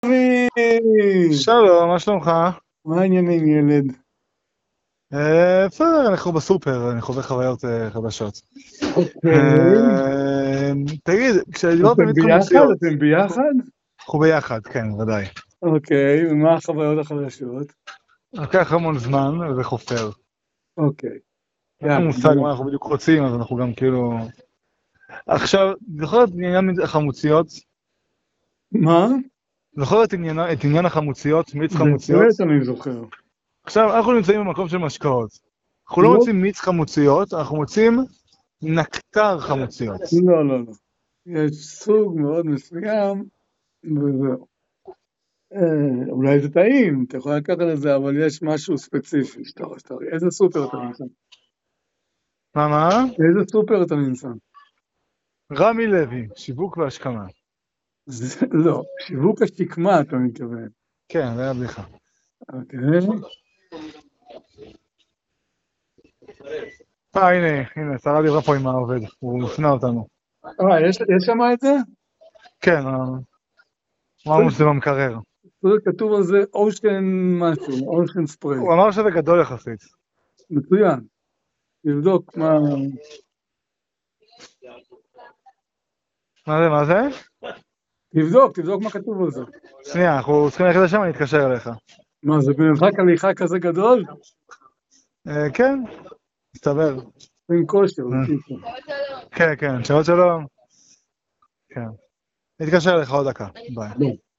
אבי! שלום, מה שלומך? מה העניינים ילד? בסדר, אנחנו בסופר, אני חווה חוויות חדשות. אוקיי. תגיד, כשדיברת על אתם מיץ ביחד? חמוציות, אתם ביחד? אנחנו ביחד, כן, ודאי. אוקיי, ומה החוויות החדשות? לקח המון זמן, וזה חופר. אוקיי. אין לנו מושג מה אנחנו בדיוק רוצים, אז אנחנו גם כאילו... עכשיו, זוכר את עניין החמוציות? מה? זוכר את עניין החמוציות, מיץ חמוציות? בהחלט אני זוכר. עכשיו, אנחנו נמצאים במקום של משקאות. אנחנו לא לא, מוצאים מיץ חמוציות, אנחנו מוצאים נקטר חמוציות. לא, לא, לא. יש סוג מאוד מסוים, וזהו. אולי זה טעים, אתה יכול לקחת את זה, אבל יש משהו ספציפי שאתה רואה. איזה סופר אתה נמצא? מה? איזה סופר אתה נמצא? רמי לוי, שיווק והשכמה. לא, שיווק השקמה אתה מתכוון. כן, זה היה בדיחה. אוקיי. הנה, שרה דיברה פה עם העובד, הוא מפנה אותנו. יש שם את זה? כן, אמרנו שזה במקרר. כתוב על זה אושן משהו, אושן ספרי. הוא אמר שזה גדול יחסית. מצוין. תבדוק מה... מה זה? תבדוק מה כתוב על זה. שנייה, אנחנו צריכים ללכת לשם, אני אתקשר אליך. מה, זה במרחק הליכה כזה גדול? כן, מסתבר. עם כושר, בקיצור. כן, שבת שלום. כן. נתקשר אליך עוד דקה, ביי.